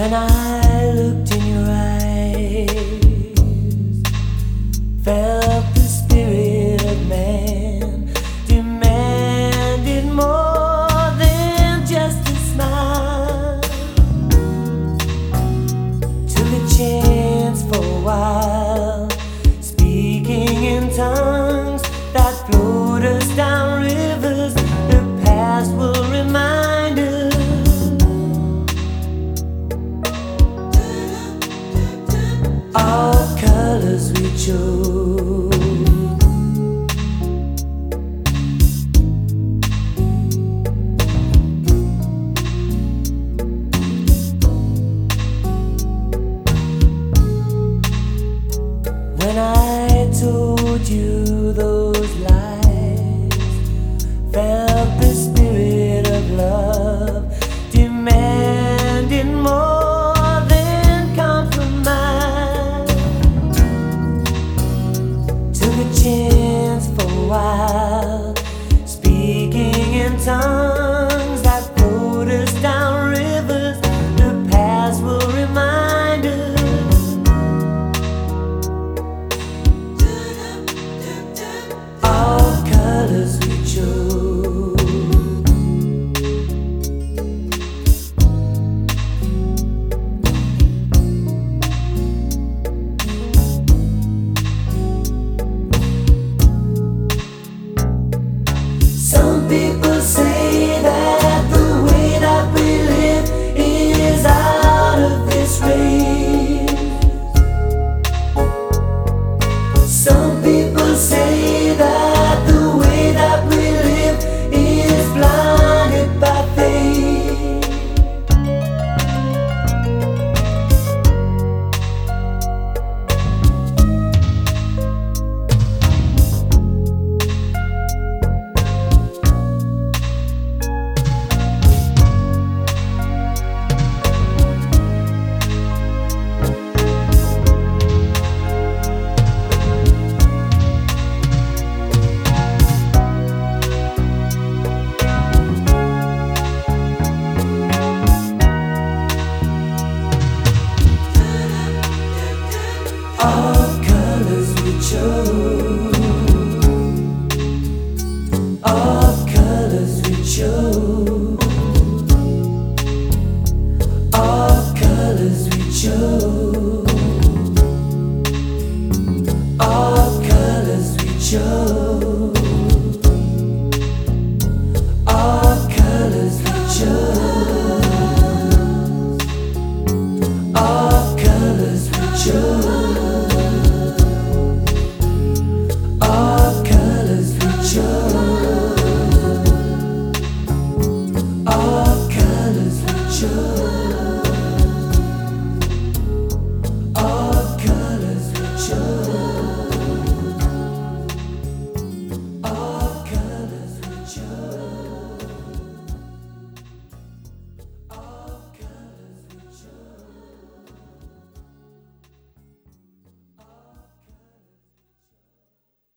When I looked in your eyes, felt the spirit of man, demanded more than just a smile. Took a chance for a while, speaking in tongues that flowed us down rivers the past will remind us. All colors we chose. When I told you those lies, felt the spirit of love, demanding more than compromise. Took a chance for a while, speaking in tongues that flowed us down rivers the past will remind us. All colors we chose. Some people say that the way that we live is out of this race. Some people say that the way that we live is blinded by faith. All colors we chose. All